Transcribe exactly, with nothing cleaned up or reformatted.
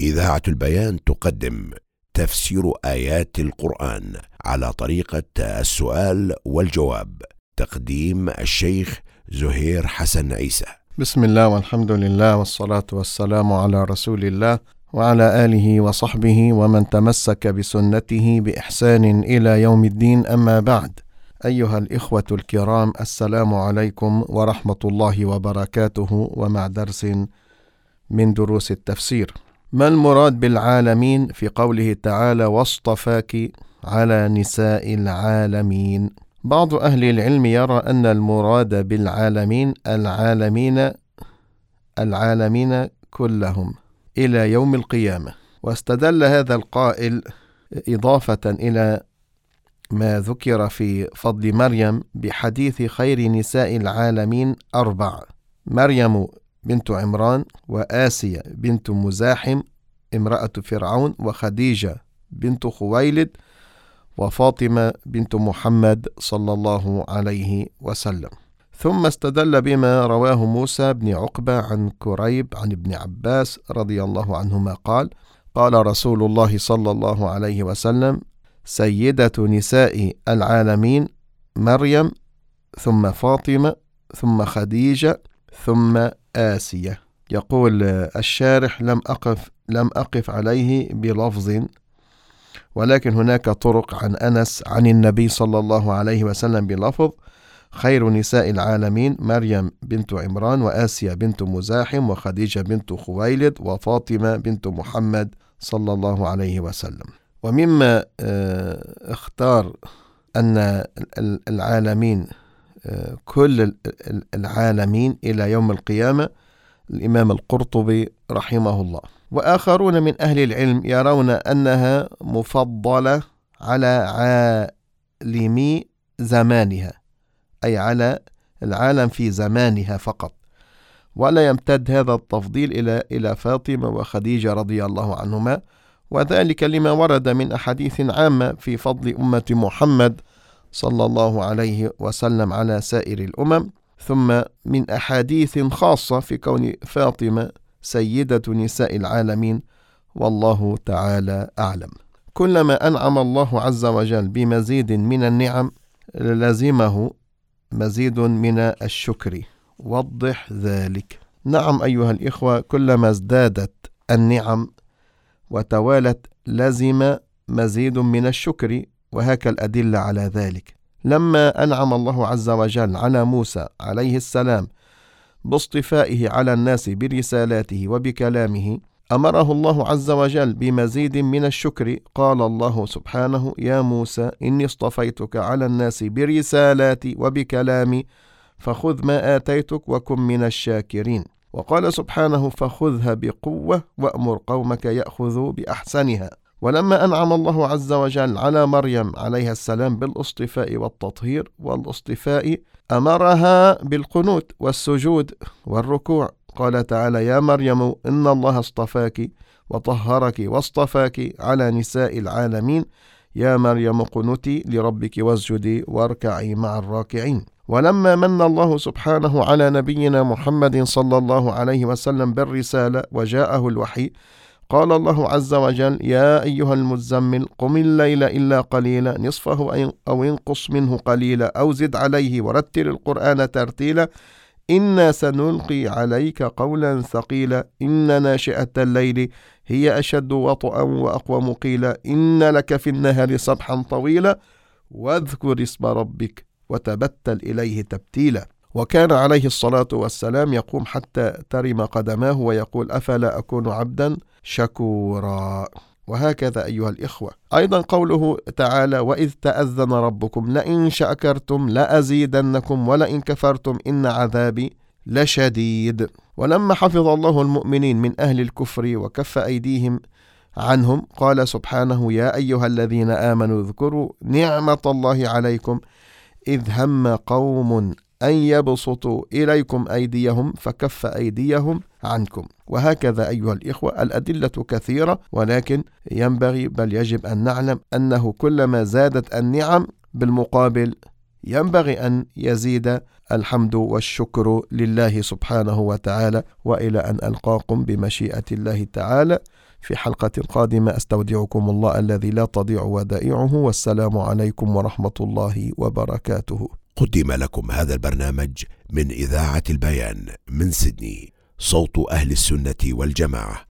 إذاعة البيان تقدم تفسير آيات القرآن على طريقة السؤال والجواب. تقديم الشيخ زهير حسن عيسى. بسم الله والحمد لله والصلاة والسلام على رسول الله وعلى آله وصحبه ومن تمسك بسنته بإحسان إلى يوم الدين، أما بعد. أيها الإخوة الكرام، السلام عليكم ورحمة الله وبركاته، ومع درس من دروس التفسير. ما المراد بالعالمين في قوله تعالى واصطفاك على نساء العالمين؟ بعض أهل العلم يرى أن المراد بالعالمين العالمين العالمين كلهم إلى يوم القيامة، واستدل هذا القائل إضافة إلى ما ذكر في فضل مريم بحديث خير نساء العالمين أربع: مريم بنت عمران، وآسيا بنت مزاحم امرأة فرعون، وخديجة بنت خويلد، وفاطمة بنت محمد صلى الله عليه وسلم. ثم استدل بما رواه موسى بن عقبة عن كريب عن ابن عباس رضي الله عنهما قال: قال رسول الله صلى الله عليه وسلم: سيدة نساء العالمين مريم، ثم فاطمة، ثم خديجة، ثم آسية. يقول الشارح: لم أقف لم أقف عليه بلفظ، ولكن هناك طرق عن أنس عن النبي صلى الله عليه وسلم بلفظ: خير نساء العالمين مريم بنت عمران، وآسيا بنت مزاحم، وخديجة بنت خويلد، وفاطمة بنت محمد صلى الله عليه وسلم. ومما اختار أن العالمين كل العالمين إلى يوم القيامة الإمام القرطبي رحمه الله. وآخرون من أهل العلم يرون أنها مفضلة على عالمي زمانها، أي على العالم في زمانها فقط، ولا يمتد هذا التفضيل إلى إلى فاطمة وخديجة رضي الله عنهما، وذلك لما ورد من أحاديث عامة في فضل أمة محمد صلى الله عليه وسلم على سائر الأمم، ثم من أحاديث خاصة في كون فاطمة سيدة نساء العالمين، والله تعالى أعلم. كلما أنعم الله عز وجل بمزيد من النعم لازمه مزيد من الشكر. وضح ذلك. نعم أيها الإخوة، كلما ازدادت النعم وتوالت لازم مزيد من الشكر، وهكا الأدلة على ذلك. لما أنعم الله عز وجل على موسى عليه السلام باصطفائه على الناس برسالاته وبكلامه، أمره الله عز وجل بمزيد من الشكر. قال الله سبحانه: يا موسى إني اصطفيتك على الناس برسالاتي وبكلامي فخذ ما آتيتك وكن من الشاكرين. وقال سبحانه: فخذها بقوة وأمر قومك يأخذوا بأحسنها. ولما أنعم الله عز وجل على مريم عليها السلام بالاصطفاء والتطهير والاصطفاء، أمرها بالقنوت والسجود والركوع. قال تعالى: يا مريم إن الله اصطفاك وطهرك واصطفاك على نساء العالمين، يا مريم قنتي لربك واسجدي واركعي مع الراكعين. ولما من الله سبحانه على نبينا محمد صلى الله عليه وسلم بالرسالة وجاءه الوحي، قال الله عز وجل: يا أيها المزمل قم الليل إلا قليلا نصفه أو انقص منه قليلا أو زد عليه ورتل القرآن ترتيلا إنا سنلقي عليك قولا ثقيلا إن ناشئة الليل هي أشد وطئا وأقوم قيلا إن لك في النهار سبحا طويلا واذكر اسم ربك وتبتل إليه تبتيلا. وكان عليه الصلاة والسلام يقوم حتى ترم قدماه ويقول: أفلا أكون عبدا شكورا. وهكذا أيها الإخوة. أيضا قوله تعالى: وإذ تأذن ربكم لئن شكرتم لأزيدنكم ولئن كفرتم إن عذابي لشديد. ولما حفظ الله المؤمنين من أهل الكفر وكف أيديهم عنهم، قال سبحانه: يا أيها الذين آمنوا اذكروا نعمة الله عليكم إذ هم قوم أن يبسطوا إليكم أيديهم فكف أيديهم عنكم. وهكذا أيها الإخوة الأدلة كثيرة، ولكن ينبغي بل يجب أن نعلم أنه كلما زادت النعم بالمقابل ينبغي أن يزيد الحمد والشكر لله سبحانه وتعالى. وإلى أن ألقاكم بمشيئة الله تعالى في حلقة قادمة. أستودعكم الله الذي لا تضيع ودائعه، والسلام عليكم ورحمة الله وبركاته. قدم لكم هذا البرنامج من إذاعة البيان من سيدني، صوت أهل السنة والجماعة.